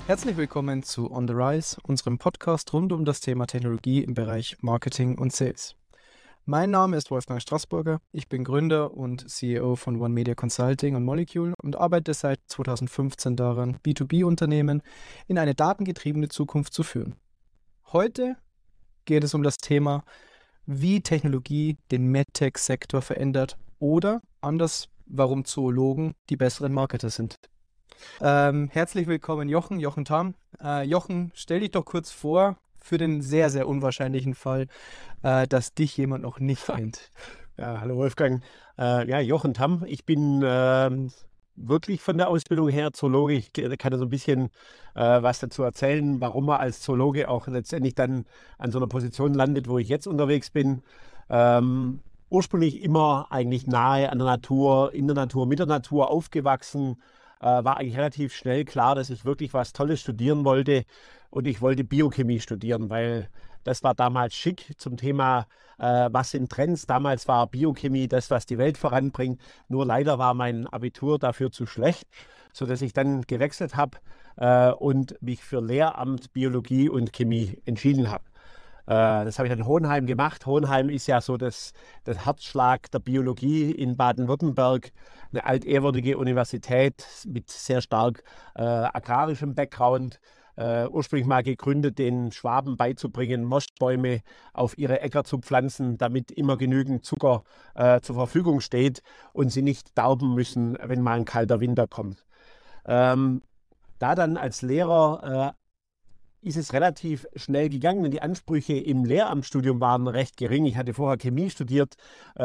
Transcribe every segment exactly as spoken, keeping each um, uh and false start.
Herzlich willkommen zu On the Rise, unserem Podcast rund um das Thema Technologie im Bereich Marketing und Sales. Mein Name ist Wolfgang Straßburger, ich bin Gründer und C E O von One Media Consulting und Molecule und arbeite seit zweitausendfünfzehn daran, B zwei B-Unternehmen in eine datengetriebene Zukunft zu führen. Heute geht es um das Thema, wie Technologie den MedTech-Sektor verändert oder anders, warum Zoologen die besseren Marketer sind. Ähm, herzlich willkommen Jochen, Jochen Tam. Äh, Jochen, stell dich doch kurz vor für den sehr, sehr unwahrscheinlichen Fall, äh, dass dich jemand noch nicht kennt. Ja, hallo Wolfgang. Äh, ja, Jochen Tam. Ich bin ähm, wirklich von der Ausbildung her Zoologe. Ich kann da so ein bisschen äh, was dazu erzählen, warum man als Zoologe auch letztendlich dann an so einer Position landet, wo ich jetzt unterwegs bin. Ähm, ursprünglich immer eigentlich nahe an der Natur, in der Natur, mit der Natur aufgewachsen. Äh, war eigentlich relativ schnell klar, dass ich wirklich was Tolles studieren wollte und ich wollte Biochemie studieren, weil das war damals schick zum Thema, äh, was sind Trends. Damals war Biochemie das, was die Welt voranbringt. Nur leider war mein Abitur dafür zu schlecht, sodass ich dann gewechselt habe äh, und mich für Lehramt Biologie und Chemie entschieden habe. Das habe ich dann in Hohenheim gemacht. Hohenheim ist ja so das, das Herzschlag der Biologie in Baden-Württemberg. Eine altehrwürdige Universität mit sehr stark äh, agrarischem Background. Äh, ursprünglich mal gegründet, den Schwaben beizubringen, Moschbäume auf ihre Äcker zu pflanzen, damit immer genügend Zucker äh, zur Verfügung steht und sie nicht darben müssen, wenn mal ein kalter Winter kommt. Ähm, da dann als Lehrer äh, ist es relativ schnell gegangen, denn die Ansprüche im Lehramtsstudium waren recht gering. Ich hatte vorher Chemie studiert, äh,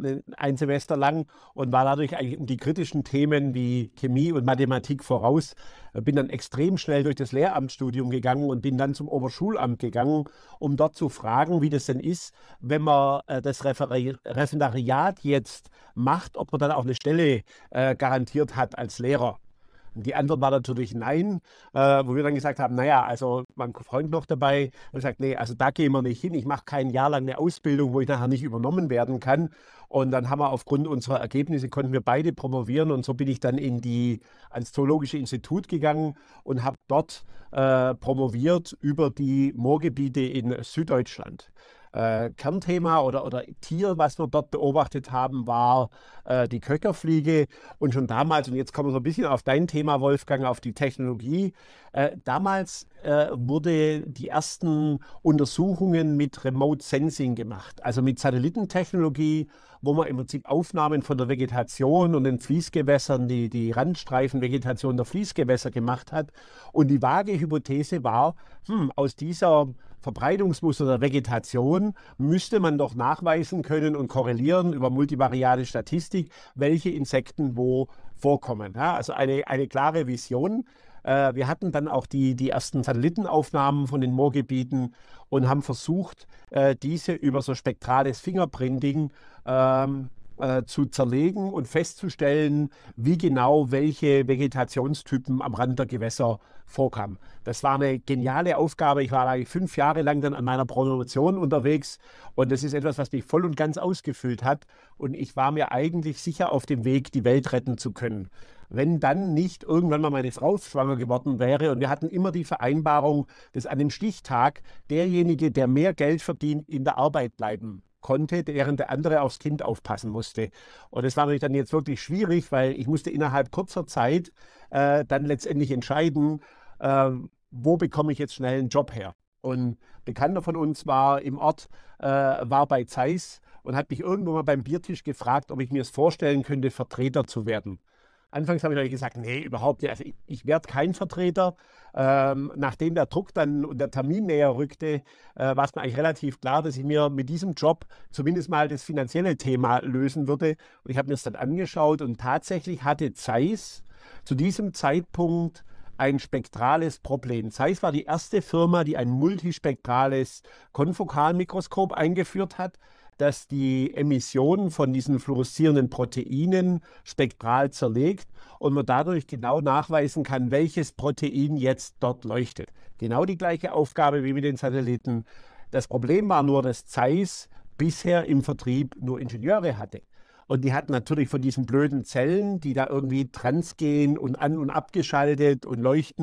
ein Semester lang und war dadurch eigentlich um die kritischen Themen wie Chemie und Mathematik voraus. Bin dann extrem schnell durch das Lehramtsstudium gegangen und bin dann zum Oberschulamt gegangen, um dort zu fragen, wie das denn ist, wenn man äh, das Referi- Referendariat jetzt macht, ob man dann auch eine Stelle äh, garantiert hat als Lehrer. Die Antwort war natürlich nein, äh, wo wir dann gesagt haben, naja, also mein Freund noch dabei und gesagt, nee, also da gehen wir nicht hin. Ich mache kein Jahr lang eine Ausbildung, wo ich nachher nicht übernommen werden kann. Und dann haben wir aufgrund unserer Ergebnisse, konnten wir beide promovieren und so bin ich dann in die, ans Zoologische Institut gegangen und habe dort äh, promoviert über die Moorgebiete in Süddeutschland. Äh, Kernthema oder, oder Tier, was wir dort beobachtet haben, war äh, die Köckerfliege. Und schon damals, und jetzt kommen wir so ein bisschen auf dein Thema, Wolfgang, auf die Technologie. Äh, damals äh, wurde die ersten Untersuchungen mit Remote Sensing gemacht, also mit Satellitentechnologie, wo man im Prinzip Aufnahmen von der Vegetation und den Fließgewässern, die, die Randstreifenvegetation der Fließgewässer gemacht hat. Und die vage Hypothese war, hm, aus dieser Verbreitungsmuster der Vegetation müsste man doch nachweisen können und korrelieren über multivariate Statistik, welche Insekten wo vorkommen. Ja, also eine, eine klare Vision. Äh, wir hatten dann auch die, die ersten Satellitenaufnahmen von den Moorgebieten und haben versucht, äh, diese über so spektrales Fingerprinting ähm, äh, zu zerlegen und festzustellen, wie genau welche Vegetationstypen am Rand der Gewässer vorkamen. Das war eine geniale Aufgabe. Ich war eigentlich fünf Jahre lang dann an meiner Promotion unterwegs und das ist etwas, was mich voll und ganz ausgefüllt hat und ich war mir eigentlich sicher auf dem Weg, die Welt retten zu können. Wenn dann nicht irgendwann mal meine Frau schwanger geworden wäre und wir hatten immer die Vereinbarung, dass an dem Stichtag derjenige, der mehr Geld verdient, in der Arbeit bleiben konnte, während der andere aufs Kind aufpassen musste. Und das war natürlich dann jetzt wirklich schwierig, weil ich musste innerhalb kurzer Zeit äh, dann letztendlich entscheiden, äh, wo bekomme ich jetzt schnell einen Job her. Und ein Bekannter von uns war im Ort, äh, war bei Zeiss und hat mich irgendwann mal beim Biertisch gefragt, ob ich mir es vorstellen könnte, Vertreter zu werden. Anfangs habe ich euch gesagt, nee, überhaupt nicht. Also ich, ich werde kein Vertreter. Ähm, nachdem der Druck dann und der Termin näher rückte, äh, war es mir eigentlich relativ klar, dass ich mir mit diesem Job zumindest mal das finanzielle Thema lösen würde. Und ich habe mir das dann angeschaut und tatsächlich hatte Zeiss zu diesem Zeitpunkt ein spektrales Problem. Zeiss war die erste Firma, die ein multispektrales Konfokalmikroskop eingeführt hat, das die Emissionen von diesen fluoreszierenden Proteinen spektral zerlegt und man dadurch genau nachweisen kann, welches Protein jetzt dort leuchtet. Genau die gleiche Aufgabe wie mit den Satelliten. Das Problem war nur, dass Zeiss bisher im Vertrieb nur Ingenieure hatte. Und die hatten natürlich von diesen blöden Zellen, die da irgendwie transgehen und an- und abgeschaltet und leuchten,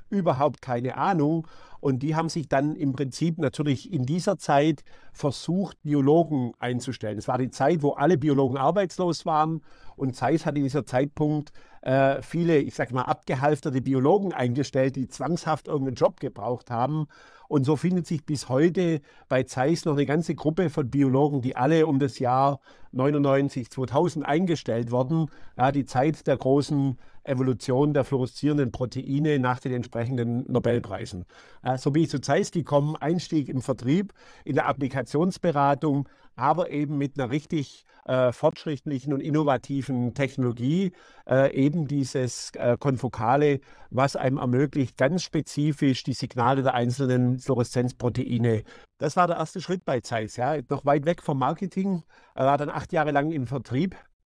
überhaupt keine Ahnung. Und die haben sich dann im Prinzip natürlich in dieser Zeit versucht, Biologen einzustellen. Es war die Zeit, wo alle Biologen arbeitslos waren. Und Zeiss hat in dieser Zeitpunkt äh, viele, ich sage mal, abgehalfterte Biologen eingestellt, die zwangshaft irgendeinen Job gebraucht haben. Und so findet sich bis heute bei Zeiss noch eine ganze Gruppe von Biologen, die alle um das Jahr neunundneunzig, zweitausend eingestellt wurden. Ja, die Zeit der großen Evolution der fluoreszierenden Proteine nach den entsprechenden Nobelpreisen. Äh, so bin ich zu Zeiss gekommen, Einstieg im Vertrieb, in der Applikationsberatung, aber eben mit einer richtig äh, fortschrittlichen und innovativen Technologie, äh, eben dieses äh, Konfokale, was einem ermöglicht, ganz spezifisch die Signale der einzelnen Fluoreszenzproteine. Das war der erste Schritt bei Zeiss, ja, noch weit weg vom Marketing, äh, war dann acht Jahre lang im Vertrieb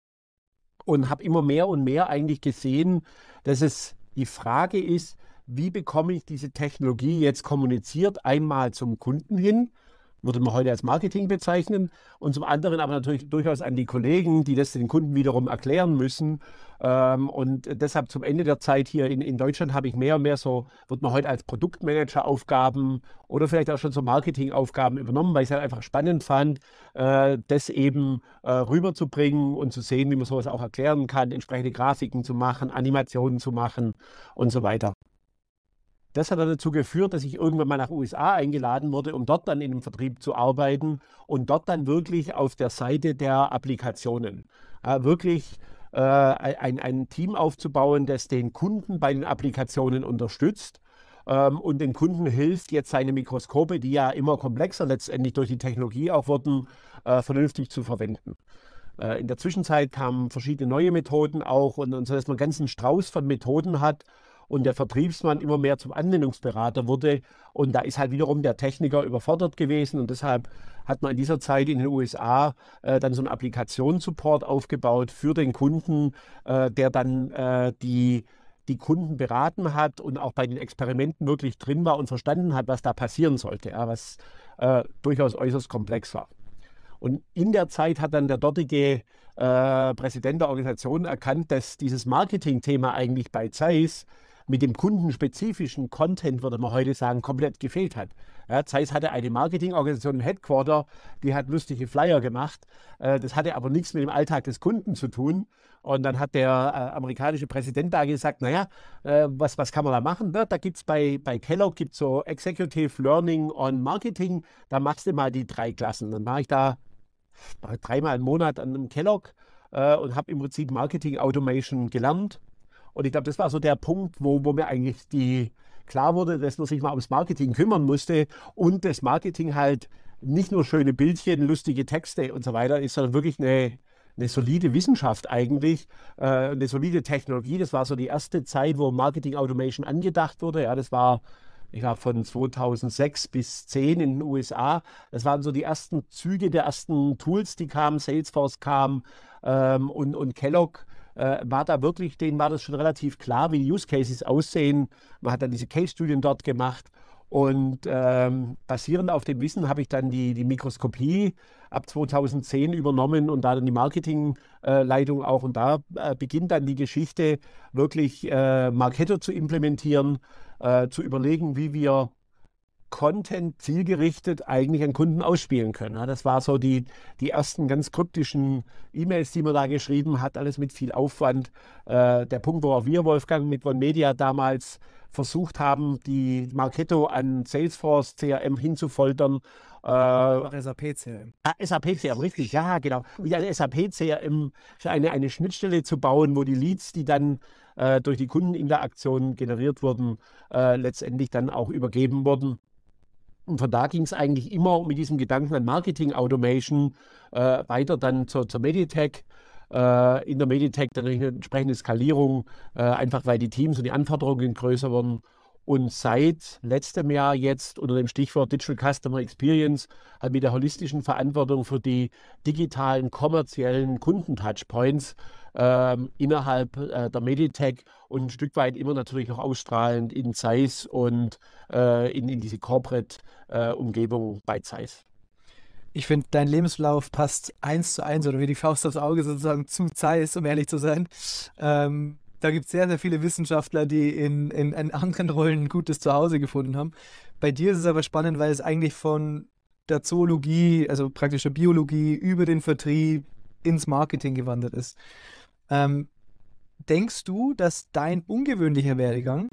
und habe immer mehr und mehr eigentlich gesehen, dass es die Frage ist, wie bekomme ich diese Technologie jetzt kommuniziert, einmal zum Kunden hin, würde man heute als Marketing bezeichnen, und zum anderen aber natürlich durchaus an die Kollegen, die das den Kunden wiederum erklären müssen. Ähm, und deshalb zum Ende der Zeit hier in, in Deutschland habe ich mehr und mehr so, wird man heute als Produktmanager Aufgaben oder vielleicht auch schon so Marketingaufgaben übernommen, weil ich es halt einfach spannend fand, äh, das eben äh, rüberzubringen und zu sehen, wie man sowas auch erklären kann, entsprechende Grafiken zu machen, Animationen zu machen und so weiter. Das hat dann dazu geführt, dass ich irgendwann mal nach U S A eingeladen wurde, um dort dann in dem Vertrieb zu arbeiten und dort dann wirklich auf der Seite der Applikationen äh, wirklich äh, ein, ein Team aufzubauen, das den Kunden bei den Applikationen unterstützt ähm, und den Kunden hilft, jetzt seine Mikroskope, die ja immer komplexer letztendlich durch die Technologie auch wurden, äh, vernünftig zu verwenden. Äh, in der Zwischenzeit kamen verschiedene neue Methoden auch und, und so, dass man einen ganzen Strauß von Methoden hat, und der Vertriebsmann immer mehr zum Anwendungsberater wurde. Und da ist halt wiederum der Techniker überfordert gewesen. Und deshalb hat man in dieser Zeit in den U S A äh, dann so einen Applikationssupport aufgebaut für den Kunden, äh, der dann äh, die, die Kunden beraten hat und auch bei den Experimenten wirklich drin war und verstanden hat, was da passieren sollte, ja, was äh, durchaus äußerst komplex war. Und in der Zeit hat dann der dortige äh, Präsident der Organisation erkannt, dass dieses Marketing-Thema eigentlich bei Zeiss mit dem kundenspezifischen Content, würde man heute sagen, komplett gefehlt hat. Ja, Zeiss hatte eine Marketingorganisation im Headquarter, die hat lustige Flyer gemacht. Äh, das hatte aber nichts mit dem Alltag des Kunden zu tun. Und dann hat der äh, amerikanische Präsident da gesagt, naja, äh, was, was kann man da machen? Ne? Da gibt es bei, bei Kellogg gibt's so Executive Learning on Marketing, da machst du mal die drei Klassen. Dann war ich da dreimal im Monat an einem Kellogg äh, und habe im Prinzip Marketing Automation gelernt. Und ich glaube, das war so der Punkt, wo, wo mir eigentlich die, klar wurde, dass man sich mal ums Marketing kümmern musste und das Marketing halt nicht nur schöne Bildchen, lustige Texte und so weiter ist, sondern wirklich eine, eine solide Wissenschaft eigentlich, äh, eine solide Technologie. Das war so die erste Zeit, wo Marketing Automation angedacht wurde. Ja, das war, ich glaube, von zweitausendsechs bis zweitausendzehn in den U S A. Das waren so die ersten Züge der ersten Tools, die kamen. Salesforce kam ähm, und, und Kellogg. Äh, war da wirklich, denen war das schon relativ klar, wie die Use Cases aussehen. Man hat dann diese Case-Studien dort gemacht und ähm, basierend auf dem Wissen habe ich dann die, die Mikroskopie ab zweitausendzehn übernommen und da dann die Marketingleitung äh, auch. Und da äh, beginnt dann die Geschichte, wirklich äh, Marketo zu implementieren, äh, zu überlegen, wie wir Content zielgerichtet eigentlich an Kunden ausspielen können. Ja, das war so die, die ersten ganz kryptischen E-Mails, die man da geschrieben hat, alles mit viel Aufwand. Äh, der Punkt, wo auch wir, Wolfgang, mit One Media damals versucht haben, die Marketo an Salesforce C R M hinzufoltern. Äh, S A P C R M. Ah, S A P C R M, richtig, ja, genau. Wie eine S A P C R M, eine, eine Schnittstelle zu bauen, wo die Leads, die dann äh, durch die Kundeninteraktion generiert wurden, äh, letztendlich dann auch übergeben wurden. Und von da ging es eigentlich immer mit diesem Gedanken an Marketing Automation äh, weiter dann zur, zur Meditech. Äh, in der Meditech dann eine entsprechende Skalierung, äh, einfach weil die Teams und die Anforderungen größer wurden. Und seit letztem Jahr jetzt unter dem Stichwort Digital Customer Experience halt mit der holistischen Verantwortung für die digitalen, kommerziellen Kundentouchpoints ähm, innerhalb äh, der Meditech und ein Stück weit immer natürlich auch ausstrahlend in Zeiss und äh, in, in diese Corporate-Umgebung äh, bei Zeiss. Ich finde, dein Lebenslauf passt eins zu eins oder wie die Faust aufs Auge sozusagen zu Zeiss, um ehrlich zu sein. Ähm, Da gibt es sehr, sehr viele Wissenschaftler, die in, in, in anderen Rollen ein gutes Zuhause gefunden haben. Bei dir ist es aber spannend, weil es eigentlich von der Zoologie, also praktischer Biologie, über den Vertrieb ins Marketing gewandert ist. Ähm, denkst du, dass dein ungewöhnlicher Werdegang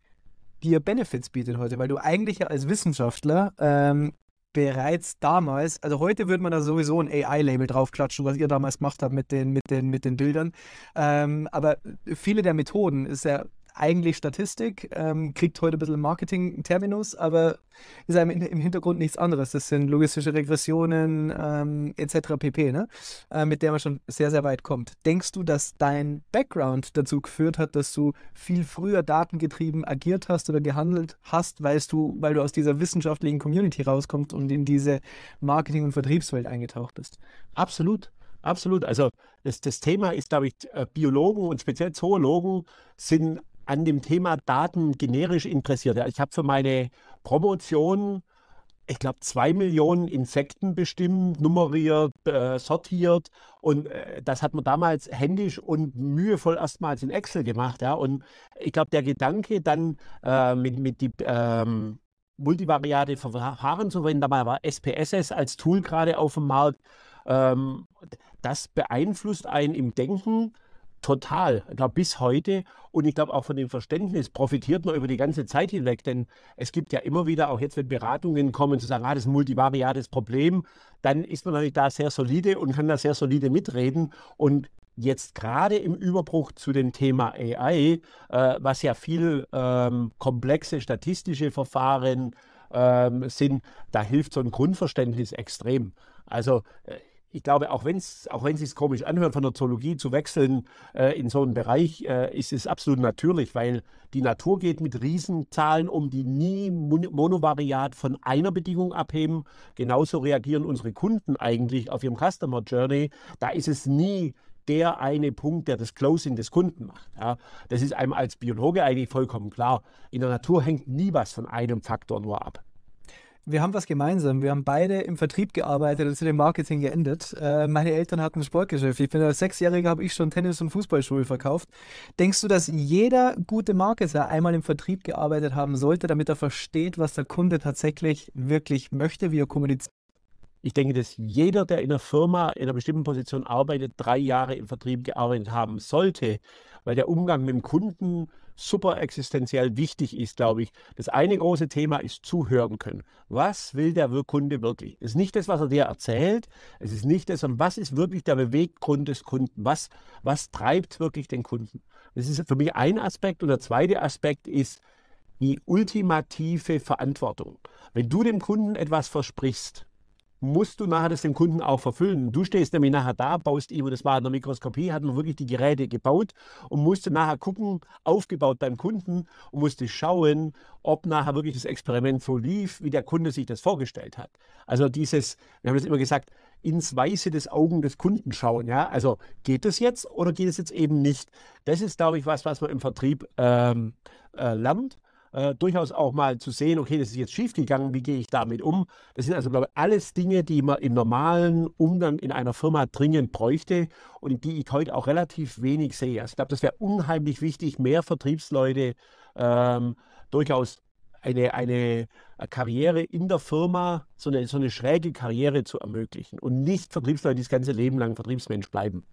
dir Benefits bietet heute? Weil du eigentlich ja als Wissenschaftler ähm, bereits damals, also heute würde man da sowieso ein A I-Label draufklatschen, was ihr damals gemacht habt mit den, mit den, mit den Bildern. Ähm, aber viele der Methoden ist ja eigentlich Statistik, ähm, kriegt heute ein bisschen Marketing-Terminus, aber ist einem im Hintergrund nichts anderes. Das sind logistische Regressionen ähm, et cetera pp., ne? äh, mit der man schon sehr, sehr weit kommt. Denkst du, dass dein Background dazu geführt hat, dass du viel früher datengetrieben agiert hast oder gehandelt hast, weil du, weil du aus dieser wissenschaftlichen Community rauskommst und in diese Marketing- und Vertriebswelt eingetaucht bist? Absolut. Absolut. Also das, das Thema ist, glaube ich, Biologen und speziell Zoologen sind an dem Thema Daten generisch interessiert. Ja, ich habe für meine Promotion, ich glaube, zwei Millionen Insekten bestimmt, nummeriert, äh, sortiert. Und äh, das hat man damals händisch und mühevoll erstmals in Excel gemacht. Ja. Und ich glaube, der Gedanke dann äh, mit, mit die ähm, multivariate Verfahren zu verwenden, da war S P S S als Tool gerade auf dem Markt, ähm, das beeinflusst einen im Denken total, ich glaube bis heute, und ich glaube auch von dem Verständnis profitiert man über die ganze Zeit hinweg, denn es gibt ja immer wieder, auch jetzt wenn Beratungen kommen, zu sagen, ah, das ist ein multivariates Problem, dann ist man natürlich da sehr solide und kann da sehr solide mitreden. Und jetzt gerade im Überbruch zu dem Thema A I, äh, was ja viel ähm, komplexe statistische Verfahren ähm, sind, da hilft so ein Grundverständnis extrem. Also äh, ich glaube, auch wenn es auch wenn es sich komisch anhört, von der Zoologie zu wechseln äh, in so einen Bereich, äh, ist es absolut natürlich, weil die Natur geht mit Riesenzahlen um, die nie mon monovariat von einer Bedingung abheben. Genauso reagieren unsere Kunden eigentlich auf ihrem Customer Journey. Da ist es nie der eine Punkt, der das Closing des Kunden macht. Ja, das ist einem als Biologe eigentlich vollkommen klar. In der Natur hängt nie was von einem Faktor nur ab. Wir haben was gemeinsam. Wir haben beide im Vertrieb gearbeitet und sind im Marketing geendet. Äh, meine Eltern hatten ein Sportgeschäft. Ich bin als Sechsjähriger, habe ich schon Tennis- und Fußballschuhe verkauft. Denkst du, dass jeder gute Marketer einmal im Vertrieb gearbeitet haben sollte, damit er versteht, was der Kunde tatsächlich wirklich möchte, wie er kommuniziert? Ich denke, dass jeder, der in einer Firma in einer bestimmten Position arbeitet, drei Jahre im Vertrieb gearbeitet haben sollte, weil der Umgang mit dem Kunden super existenziell wichtig ist, glaube ich. Das eine große Thema ist zuhören können. Was will der Kunde wirklich? Es ist nicht das, was er dir erzählt, es ist nicht das, sondern was ist wirklich der Beweggrund des Kunden? Was, was treibt wirklich den Kunden? Das ist für mich ein Aspekt. Und der zweite Aspekt ist die ultimative Verantwortung. Wenn du dem Kunden etwas versprichst, musst du nachher das dem Kunden auch verfüllen. Du stehst nämlich nachher da, baust ihm, und das war in der Mikroskopie, hat man wirklich die Geräte gebaut und musste nachher gucken, aufgebaut beim Kunden, und musste schauen, ob nachher wirklich das Experiment so lief, wie der Kunde sich das vorgestellt hat. Also dieses, wir haben das immer gesagt, ins Weiße des Augen des Kunden schauen. Ja? Also geht es jetzt oder geht es jetzt eben nicht? Das ist, glaube ich, was, was man im Vertrieb ähm, äh, lernt. Äh, durchaus auch mal zu sehen, okay, das ist jetzt schiefgegangen, wie gehe ich damit um? Das sind also, glaube ich, alles Dinge, die man im normalen Umgang in einer Firma dringend bräuchte und die ich heute auch relativ wenig sehe. Also ich glaube, das wäre unheimlich wichtig, mehr Vertriebsleute ähm, durchaus eine, eine Karriere in der Firma, so eine, so eine schräge Karriere zu ermöglichen und nicht Vertriebsleute, die das ganze Leben lang Vertriebsmensch bleiben.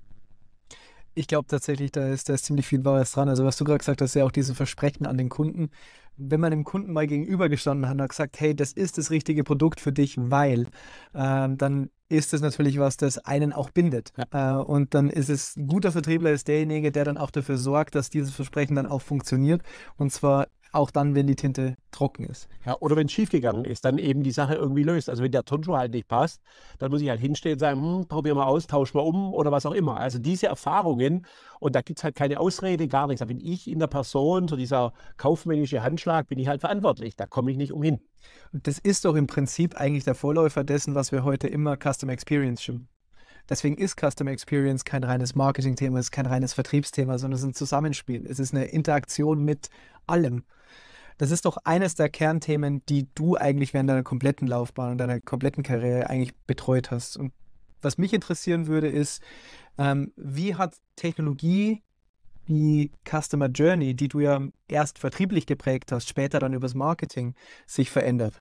Ich glaube tatsächlich, da ist, da ist ziemlich viel Wahres dran. Also was du gerade gesagt hast, ja auch diese Versprechen an den Kunden. Wenn man dem Kunden mal gegenübergestanden hat und hat gesagt, hey, das ist das richtige Produkt für dich, weil, ähm, dann ist das natürlich was, das einen auch bindet. Ja. Äh, und dann ist es, ein guter Vertriebler ist derjenige, der dann auch dafür sorgt, dass dieses Versprechen dann auch funktioniert. Und zwar auch dann, wenn die Tinte trocken ist. Ja, oder wenn es schiefgegangen ist, dann eben die Sache irgendwie löst. Also wenn der Turnschuh halt nicht passt, dann muss ich halt hinstehen und sagen, hm, probier mal aus, tausch mal um oder was auch immer. Also diese Erfahrungen, und da gibt es halt keine Ausrede, gar nichts. Da bin ich in der Person, so dieser kaufmännische Handschlag, bin ich halt verantwortlich. Da komme ich nicht umhin. Und das ist doch im Prinzip eigentlich der Vorläufer dessen, was wir heute immer Customer Experience schimpfen. Deswegen ist Customer Experience kein reines Marketing-Thema, es ist kein reines Vertriebsthema, sondern es ist ein Zusammenspiel. Es ist eine Interaktion mit allem. Das ist doch eines der Kernthemen, die du eigentlich während deiner kompletten Laufbahn und deiner kompletten Karriere eigentlich betreut hast. Und was mich interessieren würde, ist, ähm, wie hat Technologie die Customer Journey, die du ja erst vertrieblich geprägt hast, später dann übers Marketing, sich verändert?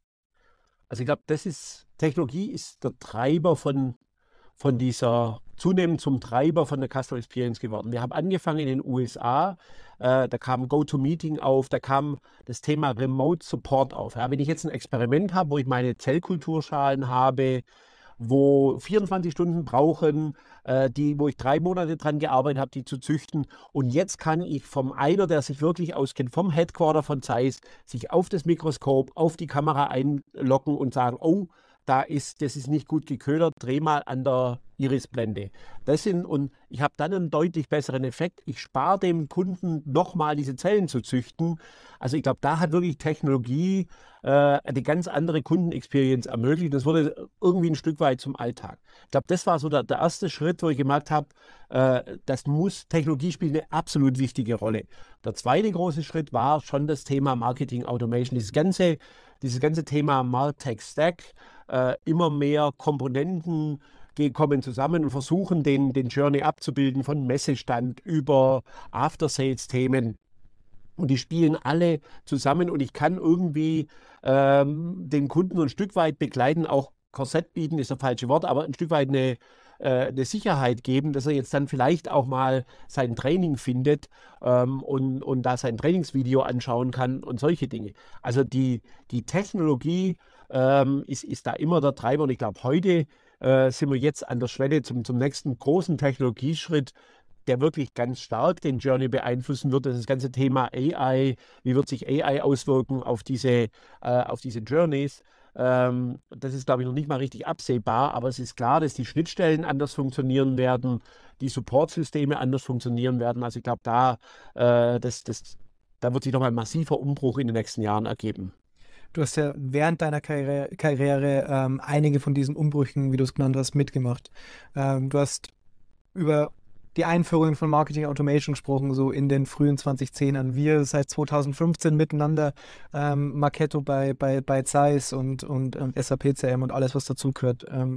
Also ich glaube, das ist, Technologie ist der Treiber von, von dieser, zunehmend zum Treiber von der Customer Experience geworden. Wir haben angefangen in den U S A, äh, da kam GoToMeeting auf, da kam das Thema Remote Support auf. Ja, wenn ich jetzt ein Experiment habe, wo ich meine Zellkulturschalen habe, wo vierundzwanzig Stunden brauchen, äh, die, wo ich drei Monate dran gearbeitet habe, die zu züchten. Und jetzt kann ich vom einer, der sich wirklich auskennt, vom Headquarter von Zeiss, sich auf das Mikroskop, auf die Kamera einloggen und sagen, oh, da ist, das ist nicht gut geködert, dreh mal an der Irisblende. Das sind, und ich habe dann einen deutlich besseren Effekt. Ich spare dem Kunden nochmal diese Zellen zu züchten. Also ich glaube, da hat wirklich Technologie äh, eine ganz andere Kundenexperience ermöglicht. Das wurde irgendwie ein Stück weit zum Alltag. Ich glaube, das war so der, der erste Schritt, wo ich gemerkt habe, äh, das muss, Technologie spielt eine absolut wichtige Rolle. Der zweite große Schritt war schon das Thema Marketing Automation. Dieses ganze, dieses ganze Thema Martech Stack, äh, immer mehr Komponenten kommen zusammen und versuchen, den, den Journey abzubilden von Messestand über After-Sales-Themen. Und die spielen alle zusammen und ich kann irgendwie ähm, den Kunden ein Stück weit begleiten, auch Korsett bieten ist das falsche Wort, aber ein Stück weit eine, äh, eine Sicherheit geben, dass er jetzt dann vielleicht auch mal sein Training findet ähm, und, und da sein Trainingsvideo anschauen kann und solche Dinge. Also die, die Technologie ähm, ist, ist da immer der Treiber und ich glaube, heute äh, sind wir jetzt an der Schwelle zum, zum nächsten großen Technologieschritt, der wirklich ganz stark den Journey beeinflussen wird. Das ist das ganze Thema A I. Wie wird sich A I auswirken auf diese, äh, auf diese Journeys? Ähm, das ist, glaube ich, noch nicht mal richtig absehbar, aber es ist klar, dass die Schnittstellen anders funktionieren werden, die Supportsysteme anders funktionieren werden. Also ich glaube, da, äh, das, das, da wird sich nochmal ein massiver Umbruch in den nächsten Jahren ergeben. Du hast ja während deiner Karriere, Karriere ähm, einige von diesen Umbrüchen, wie du es genannt hast, mitgemacht. Ähm, du hast über die Einführung von Marketing Automation gesprochen, so in den frühen zweitausendzehnern. Wir seit zweitausendfünfzehn miteinander, ähm, Marketo bei, bei, bei Zeiss und, und, und S A P C M und alles, was dazugehört. Ähm,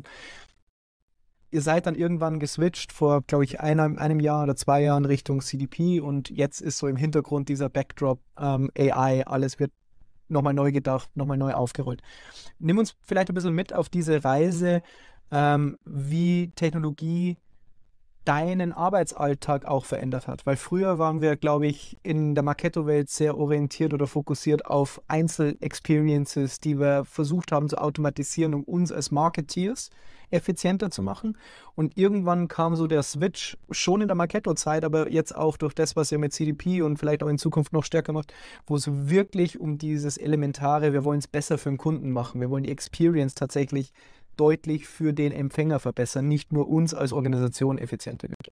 ihr seid dann irgendwann geswitcht vor, glaube ich, einem, einem Jahr oder zwei Jahren Richtung C D P und jetzt ist so im Hintergrund dieser Backdrop ähm, A I, alles wird nochmal neu gedacht, nochmal neu aufgerollt. Nimm uns vielleicht ein bisschen mit auf diese Reise, ähm, wie Technologie deinen Arbeitsalltag auch verändert hat. Weil früher waren wir, glaube ich, in der Marketo-Welt sehr orientiert oder fokussiert auf Einzel-Experiences, die wir versucht haben zu automatisieren, um uns als Marketeers effizienter zu machen. Und irgendwann kam so der Switch, schon in der Marketo-Zeit, aber jetzt auch durch das, was ihr mit C D P und vielleicht auch in Zukunft noch stärker macht, wo es wirklich um dieses Elementare, wir wollen es besser für den Kunden machen, wir wollen die Experience tatsächlich deutlich für den Empfänger verbessern, nicht nur uns als Organisation effizienter wird.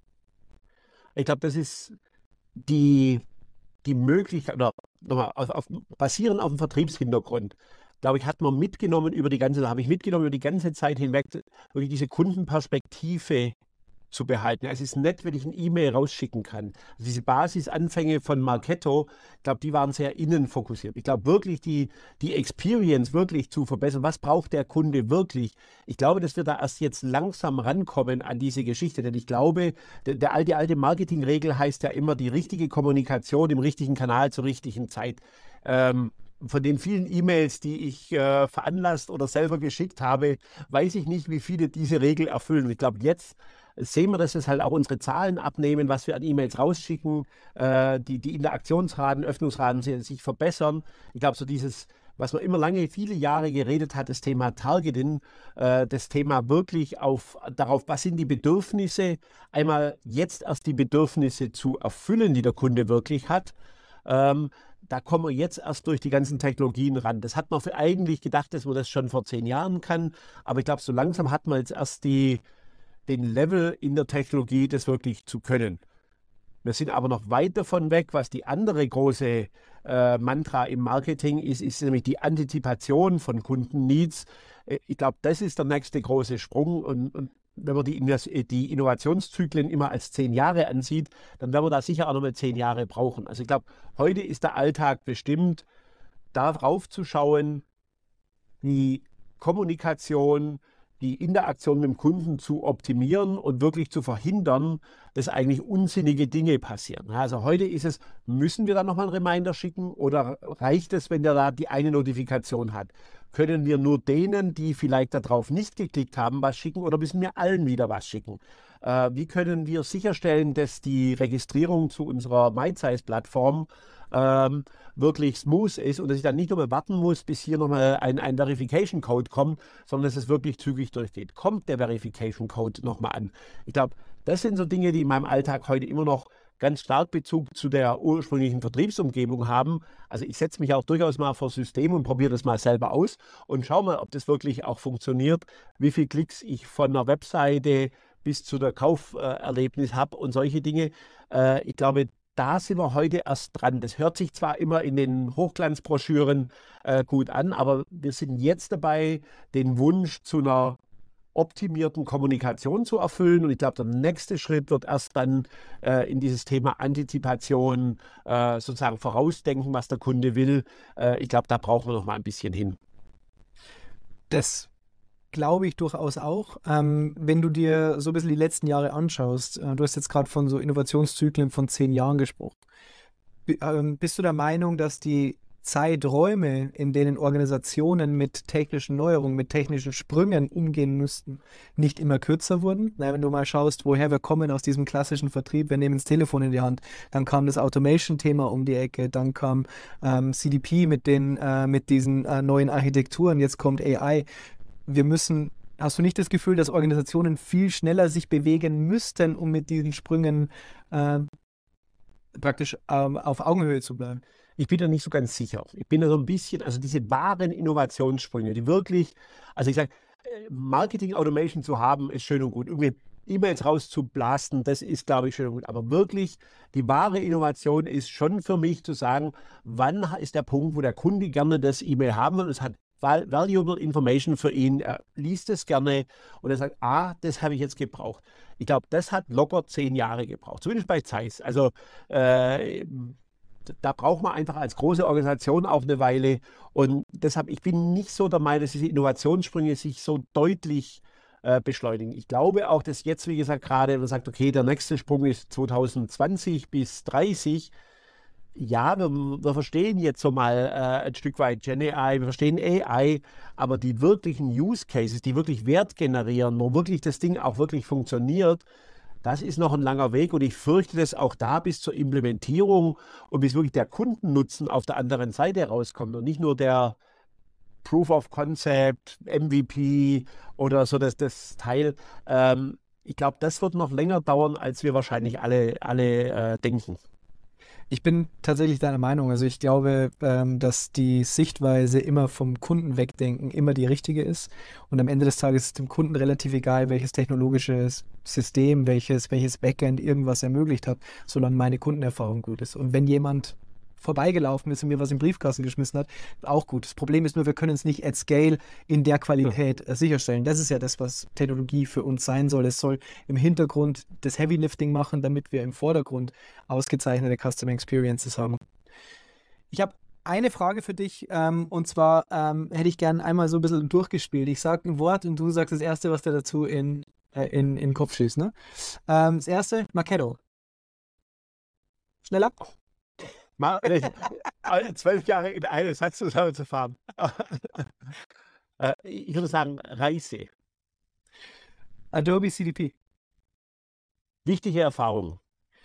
Ich glaube, das ist die, die Möglichkeit, oder nochmal, auf, auf, basierend auf dem Vertriebshintergrund, glaube ich, hat man mitgenommen über die ganze, habe ich mitgenommen über die ganze Zeit hinweg, wirklich diese Kundenperspektive zu behalten. Es ist nett, wenn ich ein E-Mail rausschicken kann. Also diese Basisanfänge von Marketo, ich glaube, die waren sehr innenfokussiert. Ich glaube wirklich, die, die Experience wirklich zu verbessern. Was braucht der Kunde wirklich? Ich glaube, dass wir da erst jetzt langsam rankommen an diese Geschichte, denn ich glaube, der, der alte, alte Marketingregel heißt ja immer die richtige Kommunikation im richtigen Kanal zur richtigen Zeit. Ähm, Von den vielen E-Mails, die ich äh, veranlasst oder selber geschickt habe, weiß ich nicht, wie viele diese Regel erfüllen. Und ich glaube, jetzt sehen wir, dass es halt auch unsere Zahlen abnehmen, was wir an E-Mails rausschicken, äh, die, die Interaktionsraten, Öffnungsraten sich verbessern. Ich glaube, so dieses, was man immer lange, viele Jahre geredet hat, das Thema Targeting, äh, das Thema wirklich auf, darauf, was sind die Bedürfnisse, einmal jetzt erst die Bedürfnisse zu erfüllen, die der Kunde wirklich hat. Ähm, Da kommen wir jetzt erst durch die ganzen Technologien ran. Das hat man für eigentlich gedacht, dass man das schon vor zehn Jahren kann. Aber ich glaube, so langsam hat man jetzt erst die, den Level in der Technologie, das wirklich zu können. Wir sind aber noch weit davon weg, was die andere große äh, Mantra im Marketing ist, ist nämlich die Antizipation von Kundenneeds. Äh, ich glaube, das ist der nächste große Sprung. Und, und wenn man die, die Innovationszyklen immer als zehn Jahre ansieht, dann werden wir da sicher auch noch mal zehn Jahre brauchen. Also ich glaube, heute ist der Alltag bestimmt, darauf zu schauen, die Kommunikation, die Interaktion mit dem Kunden zu optimieren und wirklich zu verhindern, dass eigentlich unsinnige Dinge passieren. Also heute ist es, müssen wir da nochmal einen Reminder schicken oder reicht es, wenn der da die eine Notifikation hat? Können wir nur denen, die vielleicht darauf nicht geklickt haben, was schicken oder müssen wir allen wieder was schicken? Äh, wie können wir sicherstellen, dass die Registrierung zu unserer MyZeis-Plattform ähm, wirklich smooth ist und dass ich dann nicht nur mehr warten muss, bis hier nochmal ein, ein Verification-Code kommt, sondern dass es wirklich zügig durchgeht. Kommt der Verification-Code nochmal an? Ich glaube, das sind so Dinge, die in meinem Alltag heute immer noch ganz stark Bezug zu der ursprünglichen Vertriebsumgebung haben. Also ich setze mich auch durchaus mal vor System und probiere das mal selber aus und schaue mal, ob das wirklich auch funktioniert, wie viele Klicks ich von einer Webseite bis zu der Kauferlebnis habe und solche Dinge. Äh, ich glaube, da sind wir heute erst dran. Das hört sich zwar immer in den Hochglanzbroschüren äh, gut an, aber wir sind jetzt dabei, den Wunsch zu einer optimierten Kommunikation zu erfüllen. Und ich glaube, der nächste Schritt wird erst dann äh, in dieses Thema Antizipation, äh, sozusagen vorausdenken, was der Kunde will. Äh, ich glaube, da brauchen wir noch mal ein bisschen hin. Das glaube ich durchaus auch. Ähm, wenn du dir so ein bisschen die letzten Jahre anschaust, äh, du hast jetzt gerade von so Innovationszyklen von zehn Jahren gesprochen. B ähm, bist du der Meinung, dass die Zeiträume, in denen Organisationen mit technischen Neuerungen, mit technischen Sprüngen umgehen müssten, nicht immer kürzer wurden? Na, wenn du mal schaust, woher wir kommen aus diesem klassischen Vertrieb, wir nehmen das Telefon in die Hand, dann kam das Automation-Thema um die Ecke, dann kam ähm, C D P mit, den, äh, mit diesen äh, neuen Architekturen, jetzt kommt A I. Wir müssen, hast du nicht das Gefühl, dass Organisationen viel schneller sich bewegen müssten, um mit diesen Sprüngen äh, praktisch ähm, auf Augenhöhe zu bleiben? Ich bin da nicht so ganz sicher. Ich bin da so ein bisschen, also diese wahren Innovationssprünge, die wirklich, also ich sage, Marketing Automation zu haben, ist schön und gut. Irgendwie E-Mails rauszublasten, das ist, glaube ich, schön und gut. Aber wirklich, die wahre Innovation ist schon für mich zu sagen, wann ist der Punkt, wo der Kunde gerne das E-Mail haben will und es hat valuable Information für ihn, er liest es gerne und er sagt, ah, das habe ich jetzt gebraucht. Ich glaube, das hat locker zehn Jahre gebraucht, zumindest bei Zeiss. Also äh, da braucht man einfach als große Organisation auch eine Weile und deshalb, ich bin nicht so der Meinung, dass diese Innovationssprünge sich so deutlich äh, beschleunigen. Ich glaube auch, dass jetzt, wie gesagt, gerade man sagt, okay, der nächste Sprung ist zwanzig zwanzig bis dreißig. Ja, wir, wir verstehen jetzt so mal äh, ein Stück weit Gen A I, wir verstehen A I, aber die wirklichen Use Cases, die wirklich Wert generieren, wo wirklich das Ding auch wirklich funktioniert, das ist noch ein langer Weg und ich fürchte, dass auch da bis zur Implementierung und bis wirklich der Kundennutzen auf der anderen Seite rauskommt und nicht nur der Proof of Concept, M V P oder so das, das Teil. Ähm, ich glaube, das wird noch länger dauern, als wir wahrscheinlich alle, alle äh, denken. Ich bin tatsächlich deiner Meinung. Also ich glaube, ähm, dass die Sichtweise immer vom Kunden wegdenken immer die richtige ist. Und am Ende des Tages ist dem Kunden relativ egal, welches technologische System, welches, welches Backend irgendwas ermöglicht hat, solange meine Kundenerfahrung gut ist. Und wenn jemand vorbeigelaufen ist und mir was im Briefkasten geschmissen hat, auch gut. Das Problem ist nur, wir können es nicht at scale in der Qualität äh, sicherstellen. Das ist ja das, was Technologie für uns sein soll. Es soll im Hintergrund das Heavy Lifting machen, damit wir im Vordergrund ausgezeichnete Customer Experiences haben. Ich habe eine Frage für dich ähm, und zwar ähm, hätte ich gerne einmal so ein bisschen durchgespielt. Ich sage ein Wort und du sagst das Erste, was dir dazu in, äh, in, in den Kopf schießt. Ne? Ähm, das Erste, Marketo. Schneller? Mal, zwölf Jahre in einen Satz zusammenzufahren. äh, ich würde sagen, Reise. Adobe C D P. Wichtige Erfahrung.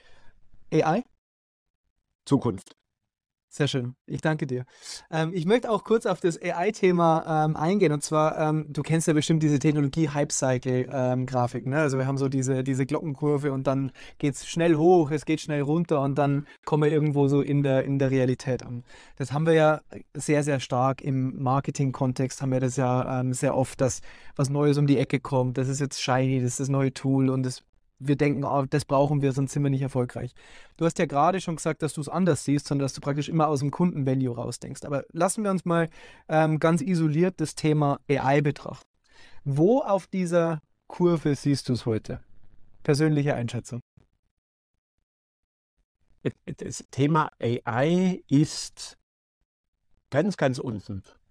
A I? Zukunft. Sehr schön. Ich danke dir. Ähm, ich möchte auch kurz auf das A I-Thema ähm, eingehen. Und zwar, ähm, du kennst ja bestimmt diese Technologie-Hype-Cycle-Grafik. Ne? Also wir haben so diese, diese Glockenkurve und dann geht es schnell hoch, es geht schnell runter und dann kommen wir irgendwo so in der, in der Realität an. Das haben wir ja sehr, sehr stark im Marketing-Kontext, haben wir das ja ähm, sehr oft, dass was Neues um die Ecke kommt. Das ist jetzt shiny, das ist das neue Tool und das wir denken, oh, das brauchen wir, sonst sind wir nicht erfolgreich. Du hast ja gerade schon gesagt, dass du es anders siehst, sondern dass du praktisch immer aus dem Kunden-Value rausdenkst. Aber lassen wir uns mal ähm, ganz isoliert das Thema A I betrachten. Wo auf dieser Kurve siehst du es heute? Persönliche Einschätzung. Das Thema A I ist ganz, ganz unten.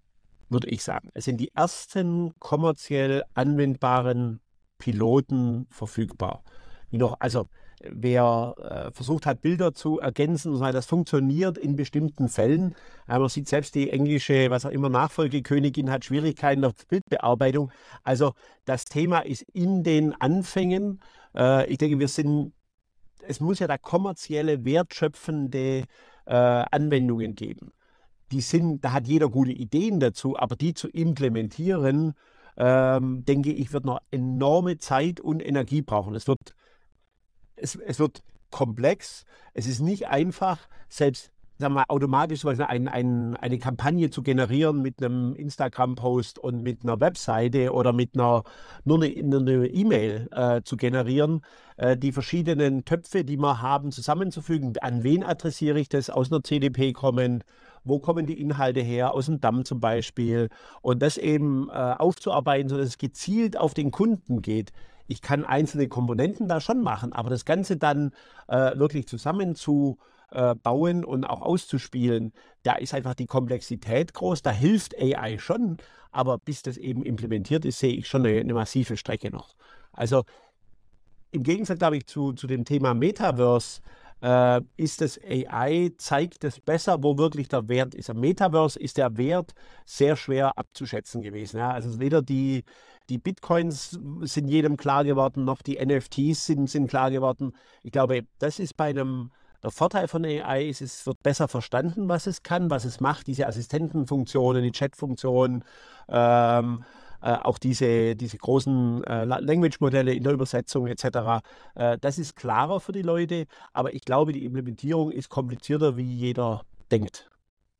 würde ich sagen. Es sind die ersten kommerziell anwendbaren Piloten verfügbar. Die noch, also wer äh, versucht hat, Bilder zu ergänzen, und so weiter, das funktioniert in bestimmten Fällen. Aber man sieht selbst die englische, was auch immer, Nachfolgekönigin hat Schwierigkeiten auf Bildbearbeitung. Also das Thema ist in den Anfängen. Äh, ich denke, wir sind, es muss ja da kommerzielle, wertschöpfende äh, Anwendungen geben. Die sind, da hat jeder gute Ideen dazu, aber die zu implementieren, ähm, denke ich, wird noch enorme Zeit und Energie brauchen. Es wird Es, es wird komplex, es ist nicht einfach, selbst sagen wir mal, automatisch zum Beispiel ein, ein, eine Kampagne zu generieren mit einem Instagram-Post und mit einer Webseite oder mit einer nur eine eine E-Mail äh, zu generieren, äh, die verschiedenen Töpfe, die wir haben, zusammenzufügen. An wen adressiere ich das? Aus einer C D P kommend? Wo kommen die Inhalte her? Aus dem D A M zum Beispiel. Und das eben äh, aufzuarbeiten, sodass es gezielt auf den Kunden geht. Ich kann einzelne Komponenten da schon machen, aber das Ganze dann äh, wirklich zusammenzubauen und auch auszuspielen, da ist einfach die Komplexität groß. Da hilft A I schon, aber bis das eben implementiert ist, sehe ich schon eine, eine massive Strecke noch. Also im Gegensatz, glaube ich, zu, zu dem Thema Metaverse, äh, ist das A I, zeigt es besser, wo wirklich der Wert ist. Am Metaverse ist der Wert sehr schwer abzuschätzen gewesen. Ja? Also weder die, die Bitcoins sind jedem klar geworden, noch die N F Ts sind, sind klar geworden. Ich glaube, das ist bei einem, der Vorteil von A I ist, es wird besser verstanden, was es kann, was es macht, diese Assistentenfunktionen, die Chatfunktionen, ähm, Äh, auch diese, diese großen äh, Language-Modelle in der Übersetzung et cetera. Äh, das ist klarer für die Leute, aber ich glaube, die Implementierung ist komplizierter, wie jeder denkt.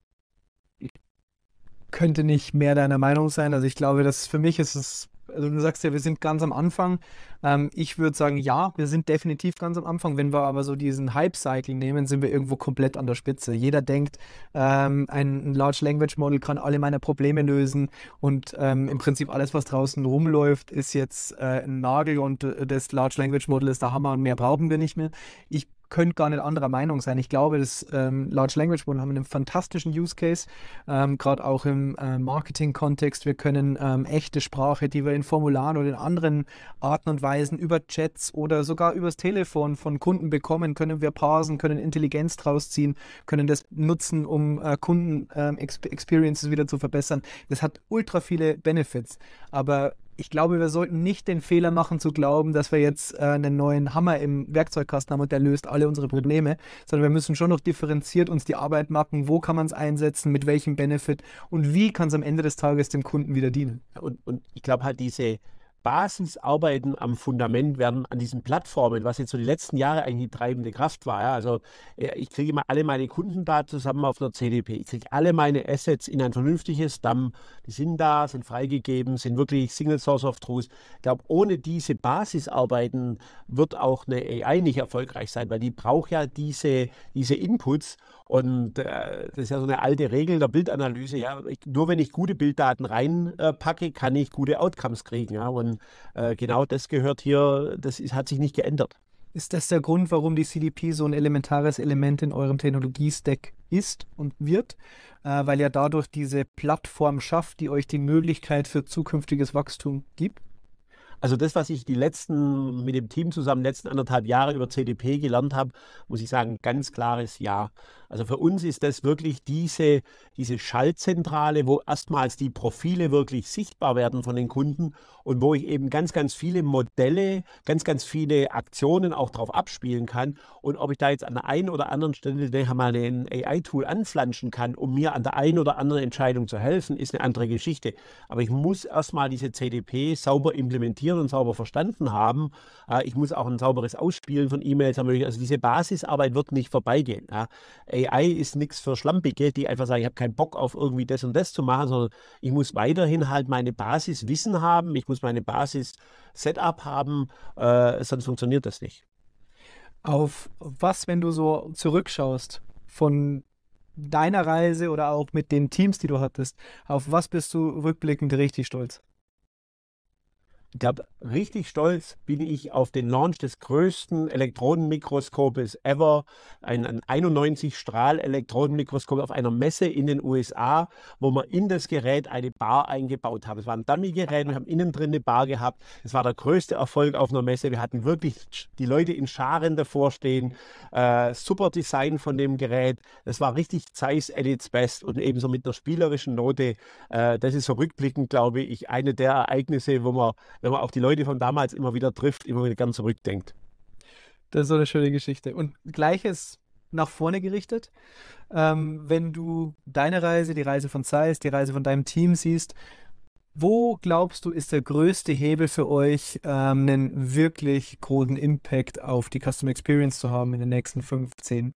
Könnte nicht mehr deiner Meinung sein. Also ich glaube, dass für mich ist es, also du sagst ja, wir sind ganz am Anfang. Ähm, ich würde sagen, ja, wir sind definitiv ganz am Anfang. Wenn wir aber so diesen Hype-Cycle nehmen, sind wir irgendwo komplett an der Spitze. Jeder denkt, ähm, ein Large Language Model kann alle meine Probleme lösen und ähm, im Prinzip alles, was draußen rumläuft, ist jetzt äh, ein Nagel und äh, das Large Language Model ist der Hammer und mehr brauchen wir nicht mehr. Ich könnte gar nicht anderer Meinung sein. Ich glaube, das ähm, Large Language Model haben einen fantastischen Use Case, ähm, gerade auch im äh, Marketing-Kontext. Wir können ähm, echte Sprache, die wir in Formularen oder in anderen Arten und Weisen über Chats oder sogar übers Telefon von Kunden bekommen, können wir parsen, können Intelligenz draus ziehen, können das nutzen, um äh, Kunden-Experiences ähm, wieder zu verbessern. Das hat ultra viele Benefits, aber ich glaube, wir sollten nicht den Fehler machen zu glauben, dass wir jetzt äh, einen neuen Hammer im Werkzeugkasten haben und der löst alle unsere Probleme, sondern wir müssen schon noch differenziert uns die Arbeit machen, wo kann man es einsetzen, mit welchem Benefit und wie kann es am Ende des Tages dem Kunden wieder dienen. Und, und ich glaube halt, diese Basisarbeiten am Fundament werden an diesen Plattformen, was jetzt so die letzten Jahre eigentlich die treibende Kraft war. Ja? Also ich kriege immer alle meine Kundendaten zusammen auf einer C D P. Ich kriege alle meine Assets in ein vernünftiges D A M. Die sind da, sind freigegeben, sind wirklich Single Source of Truth. Ich glaube, ohne diese Basisarbeiten wird auch eine A I nicht erfolgreich sein, weil die braucht ja diese, diese Inputs. Und äh, das ist ja so eine alte Regel der Bildanalyse. Ja? Ich, nur wenn ich gute Bilddaten reinpacke, äh, kann ich gute Outcomes kriegen. Ja? Und äh, genau das gehört hier, das ist, hat sich nicht geändert. Ist das der Grund, warum die C D P so ein elementares Element in eurem Technologie-Stack ist und wird? Äh, weil ihr dadurch diese Plattform schafft, die euch die Möglichkeit für zukünftiges Wachstum gibt? Also das, was ich die letzten, mit dem Team zusammen, letzten anderthalb Jahre über C D P gelernt habe, muss ich sagen, ganz klares Ja. Also für uns ist das wirklich diese, diese Schaltzentrale, wo erstmals die Profile wirklich sichtbar werden von den Kunden und wo ich eben ganz, ganz viele Modelle, ganz, ganz viele Aktionen auch drauf abspielen kann. Und ob ich da jetzt an der einen oder anderen Stelle mal ein A I-Tool anflanschen kann, um mir an der einen oder anderen Entscheidung zu helfen, ist eine andere Geschichte. Aber ich muss erstmal diese C D P sauber implementieren und sauber verstanden haben. Ich muss auch ein sauberes Ausspielen von E-Mails ermöglichen. Also diese Basisarbeit wird nicht vorbeigehen. A I ist nichts für Schlampige, die einfach sagen, ich habe keinen Bock auf irgendwie das und das zu machen, sondern ich muss weiterhin halt meine Basiswissen haben, ich muss meine Basis-Setup haben, äh, sonst funktioniert das nicht. Auf was, wenn du so zurückschaust von deiner Reise oder auch mit den Teams, die du hattest, auf was bist du rückblickend richtig stolz? Ich glaube, richtig stolz bin ich auf den Launch des größten Elektronenmikroskopes ever, ein, ein einundneunzig Strahl Elektronenmikroskop auf einer Messe in den U S A, wo wir in das Gerät eine Bar eingebaut haben. Es war ein Dummy-Gerät, wir haben innen drin eine Bar gehabt. Es war der größte Erfolg auf einer Messe. Wir hatten wirklich die Leute in Scharen davor stehen. Äh, super Design von dem Gerät. Es war richtig Zeiss at its best und ebenso mit einer spielerischen Note. Äh, das ist so rückblickend, glaube ich, eine der Ereignisse, wo man, wenn man auch die Leute von damals immer wieder trifft, immer wieder gern zurückdenkt. Das ist so eine schöne Geschichte. Und Gleiches nach vorne gerichtet. Ähm, wenn du deine Reise, die Reise von Zeiss, die Reise von deinem Team siehst, wo glaubst du, ist der größte Hebel für euch, ähm, einen wirklich großen Impact auf die Customer Experience zu haben in den nächsten fünfzehn?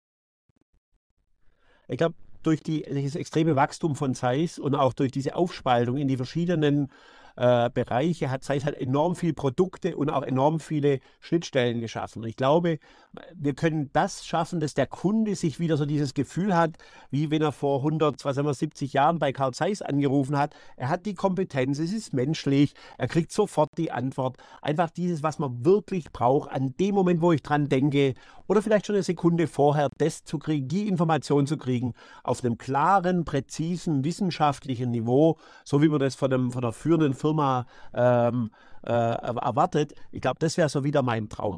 Ich glaube, durch die, durch das extreme Wachstum von Zeiss und auch durch diese Aufspaltung in die verschiedenen äh, Bereiche hat Zeiss halt enorm viele Produkte und auch enorm viele Schnittstellen geschaffen. Und ich glaube, wir können das schaffen, dass der Kunde sich wieder so dieses Gefühl hat, wie wenn er vor hundert, was sagen wir, siebzig Jahren bei Carl Zeiss angerufen hat. Er hat die Kompetenz, es ist menschlich, er kriegt sofort die Antwort. Einfach dieses, was man wirklich braucht, an dem Moment, wo ich dran denke, oder vielleicht schon eine Sekunde vorher, das zu kriegen, die Information zu kriegen, auf einem klaren, präzisen, wissenschaftlichen Niveau, so wie man das von, einem, von einer führenden Firma ähm, äh, erwartet. Ich glaube, das wäre so wieder mein Traum.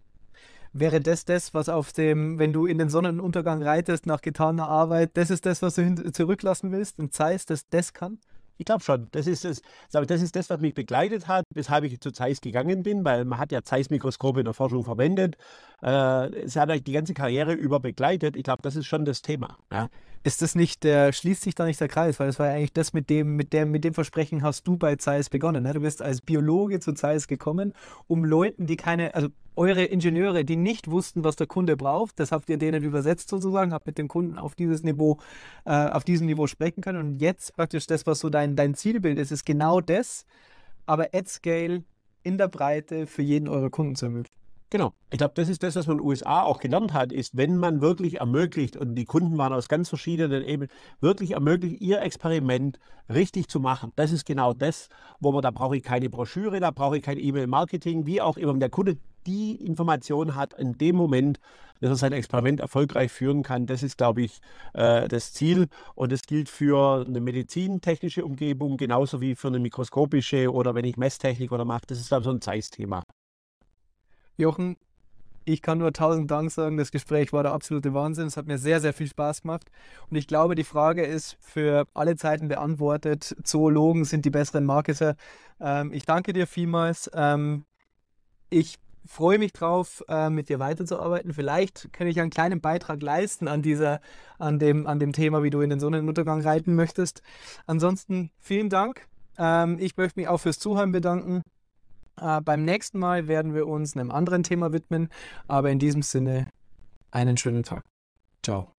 Wäre das das, was auf dem, wenn du in den Sonnenuntergang reitest nach getaner Arbeit, das ist das, was du hin- zurücklassen willst und Zeiss, dass das kann? Ich glaube schon. Das ist das, das ist das, was mich begleitet hat, weshalb ich zu Zeiss gegangen bin, weil man hat ja Zeiss-Mikroskope in der Forschung verwendet. Äh, es hat eigentlich die ganze Karriere über begleitet. Ich glaube, das ist schon das Thema. Ja. Ist das nicht der, schließt sich da nicht der Kreis? Weil das war ja eigentlich das, mit dem, mit dem, mit dem Versprechen hast du bei Zeiss begonnen. Ne? Du bist als Biologe zu Zeiss gekommen, um Leuten, die keine, also eure Ingenieure, die nicht wussten, was der Kunde braucht, das habt ihr denen übersetzt sozusagen, habt mit dem Kunden auf dieses Niveau, äh, auf diesem Niveau sprechen können. Und jetzt praktisch das, was so dein, dein Zielbild ist, ist genau das, aber at scale in der Breite für jeden eurer Kunden zu ermöglichen. Genau. Ich glaube, das ist das, was man in den U S A auch gelernt hat, ist, wenn man wirklich ermöglicht, und die Kunden waren aus ganz verschiedenen Ebenen, wirklich ermöglicht, ihr Experiment richtig zu machen. Das ist genau das, wo man, da brauche ich keine Broschüre, da brauche ich kein E-Mail-Marketing, wie auch immer. Wenn der Kunde die Information hat in dem Moment, dass er sein Experiment erfolgreich führen kann, das ist, glaube ich, äh, das Ziel. Und das gilt für eine medizintechnische Umgebung, genauso wie für eine mikroskopische oder wenn ich Messtechnik oder mache. Das ist, glaube ich, so ein Zeiss-Thema. Jochen, ich kann nur tausend Dank sagen, das Gespräch war der absolute Wahnsinn. Es hat mir sehr, sehr viel Spaß gemacht. Und ich glaube, die Frage ist für alle Zeiten beantwortet. Zoologen sind die besseren Marketer. Ähm, ich danke dir vielmals. Ähm, ich freue mich drauf, äh, mit dir weiterzuarbeiten. Vielleicht kann ich einen kleinen Beitrag leisten an dieser, an dem, an dem Thema, wie du in den Sonnenuntergang reiten möchtest. Ansonsten vielen Dank. Ähm, ich möchte mich auch fürs Zuhören bedanken. Äh, beim nächsten Mal werden wir uns einem anderen Thema widmen, aber in diesem Sinne einen schönen Tag. Ciao.